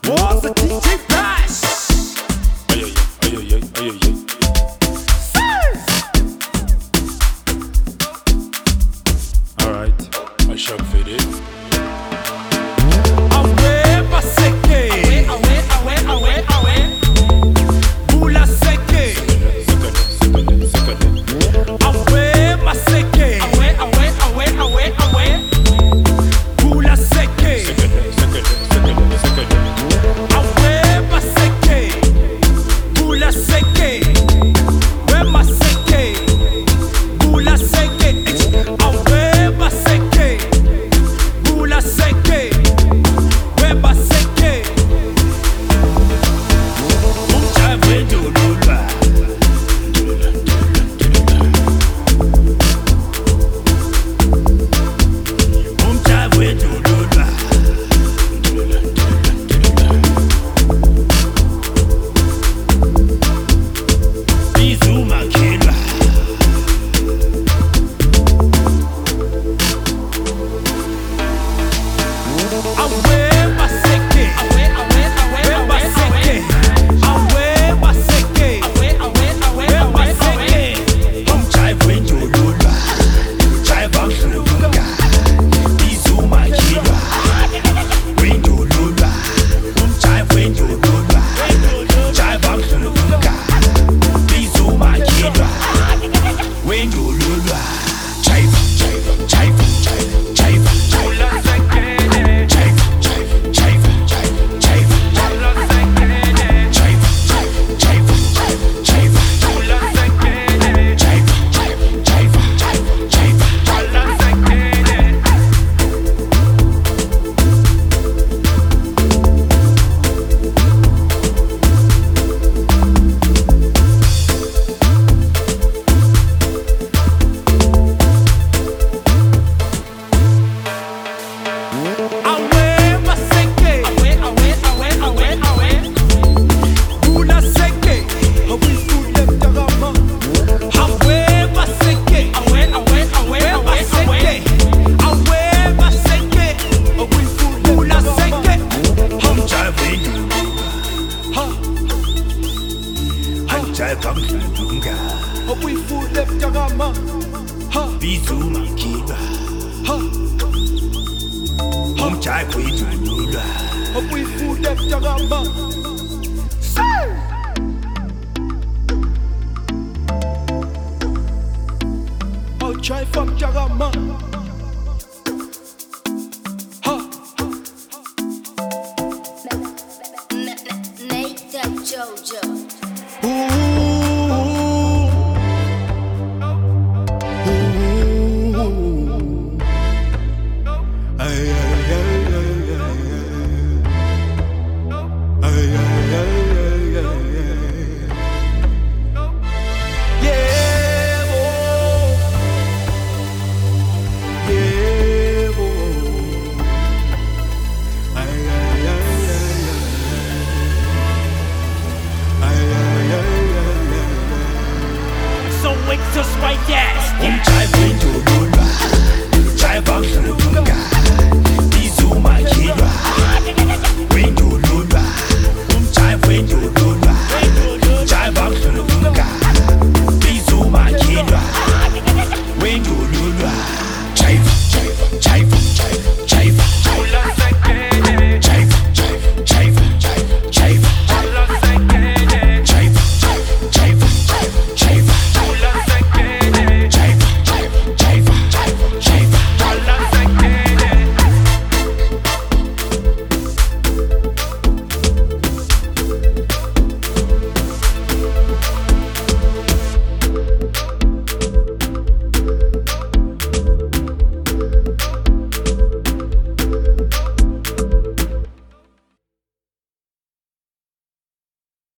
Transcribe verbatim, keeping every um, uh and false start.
Nossa, D J Bash. Ai, ai, ai, ai, ai, ai, ai. Alright, I shall fit it. Awe, Baseke. Awe, awe, awe, awe. Bula Seke. Sekale, sekale, sekale. Awe, Baseke. Awe, awe, awe, awe, awe. Bula Seke. Sekale, sekale, sekale, sekale. Awe, Baseke. Bula Seke. We Baseke. Bula Seke. Awe, Baseke. Bula Seke. We Baseke. Umjave ndululwa. Umjave ndululwa. Izuma khilwa. Awe Baseke. Awe, awe, awe, awe, Baseke. Awe Baseke. Awe, awe, awe, awe, Baseke. Umjive wendululwa. Jive anghlunga. Izuma khilwa. Wendululwa. Umjive wendululwa. Jive anghlunga. Izuma khilwa. Wendululwa. Jive, jive, jive, jive, jive, jive. Jive, jive, jive, jive, jive. Jive, jive, jive, jive, jive. Jive, jive, jive, jive, jive. Awe Baseke. Awe, awe, awe, awe, awe. Bula Seke. Awe Fulem Tarama. Awe Baseke. Awe, awe, awe, awe, awe. Awe Baseke. Awe Fulem Bula Seke. Umjive wendululwa. Jive anghlunga. Awe Fulem Tarama. Izuma khilwa. Umjive wendululwa. Awe Fulem Tarama. I'll try from Jarama.